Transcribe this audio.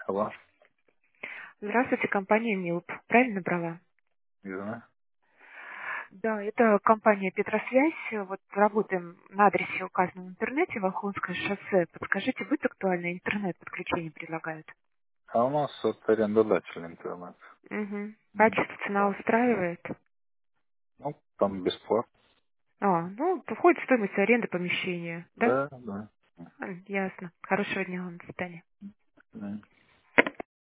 Алло, Здравствуйте, компания Милп. Правильно брала? верно? Да, это компания Петросвязь. Вот работаем на адресе, указанном в интернете, Волхонское шоссе. Подскажите, будет актуально интернет-подключение предлагают? А у нас вот арендодатель интернет. Угу. М, Качество цена Да. устраивает? Ну, там бесплатно. Ну, входит в стоимость аренды помещения, да? Да, да. Ясно. Хорошего дня вам, до свидания. М.